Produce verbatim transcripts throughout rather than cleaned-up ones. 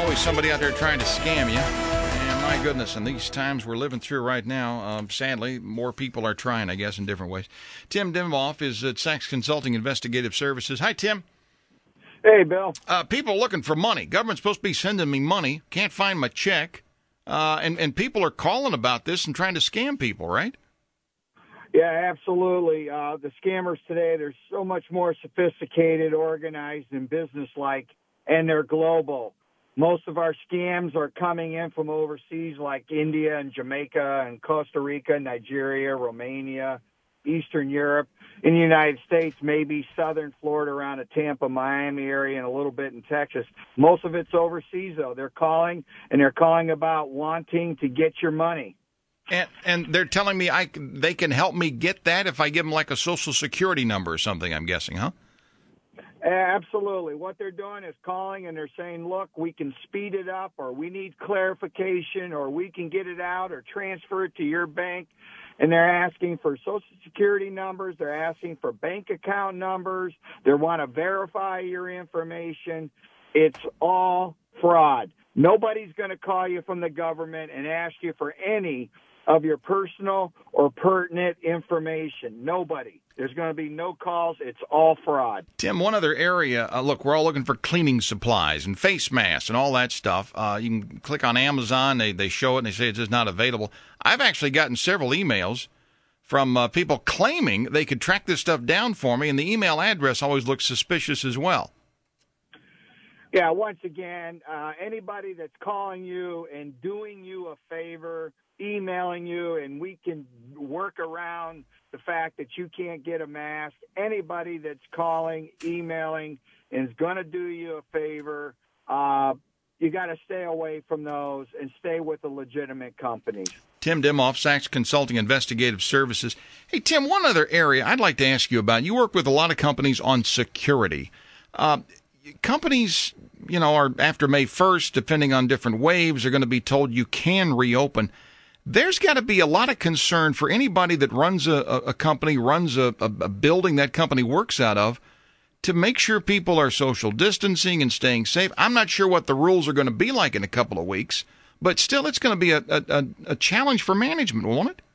always somebody out there trying to scam you. And my goodness, in these times we're living through right now, um, sadly, more people are trying, I guess, in different ways. Tim Dimoff is at Sachs Consulting Investigative Services. Hi, Tim. Hey, Bill. Uh, people looking for money. Government's supposed to be sending me money. Can't find my check. Uh, and, and people are calling about this and trying to scam people, right? Yeah, absolutely. Uh, the scammers today, they're so much more sophisticated, organized, and businesslike, and they're global. Most of our scams are coming in from overseas like India and Jamaica and Costa Rica, Nigeria, Romania, Eastern Europe. In the United States, maybe southern Florida around the Tampa, Miami area, and a little bit in Texas. Most of it's overseas, though. They're calling, and they're calling about wanting to get your money. And and they're telling me I they can help me get that if I give them like a Social Security number or something, I'm guessing, huh? Absolutely. What they're doing is calling and they're saying, look, we can speed it up, or we need clarification, or we can get it out or transfer it to your bank. And they're asking for Social Security numbers. They're asking for bank account numbers. They want to verify your information. It's all fraud. Nobody's going to call you from the government and ask you for any of your personal or pertinent information. Nobody. There's going to be no calls. It's all fraud. Tim, one other area, uh, look, we're all looking for cleaning supplies and face masks and all that stuff. Uh, you can click on Amazon. They, they show it, and they say it's just not available. I've actually gotten several emails from uh, people claiming they could track this stuff down for me, and the email address always looks suspicious as well. Yeah, once again, uh, anybody that's calling you and doing you a favor, emailing you, and we can work around the fact that you can't get a mask. Anybody that's calling, emailing, and is going to do you a favor, uh, you got to stay away from those and stay with the legitimate companies. Tim Dimoff, Sachs Consulting Investigative Services. Hey, Tim, one other area I'd like to ask you about. You work with a lot of companies on security. Uh, companies, you know, are after May first, depending on different waves, are going to be told you can reopen. There's got to be a lot of concern for anybody that runs a, a company, runs a, a, a building that company works out of, to make sure people are social distancing and staying safe. I'm not sure what the rules are going to be like in a couple of weeks, but still it's going to be a, a, a challenge for management, won't it?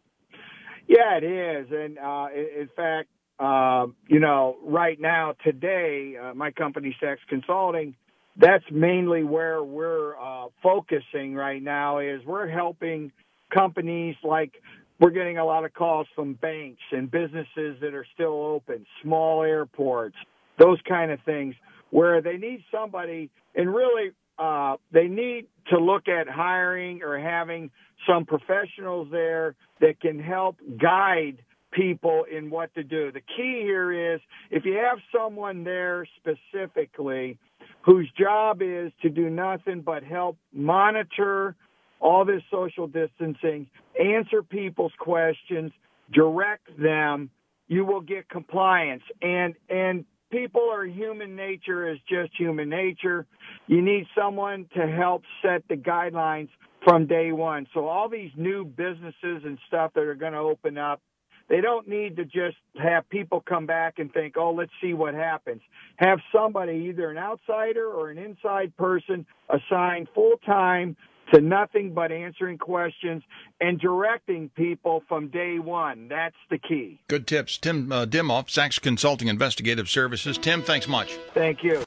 Yeah, it is. And uh, in fact, uh, you know, right now, today, uh, my company, Sachs Consulting, that's mainly where we're uh, focusing right now is we're helping companies like we're getting a lot of calls from banks and businesses that are still open, small airports, those kind of things where they need somebody and really uh, they need to look at hiring or having some professionals there that can help guide people in what to do. The key here is if you have someone there specifically whose job is to do nothing but help monitor all this social distancing, answer people's questions, direct them, you will get compliance. And and people are human nature is just human nature. You need someone to help set the guidelines from day one. So all these new businesses and stuff that are going to open up, they don't need to just have people come back and think, oh, let's see what happens. Have somebody, either an outsider or an inside person, assigned full-time to nothing but answering questions and directing people from day one. That's the key. Good tips. Tim uh, Dimoff, Sachs Consulting Investigative Services. Tim, thanks much. Thank you.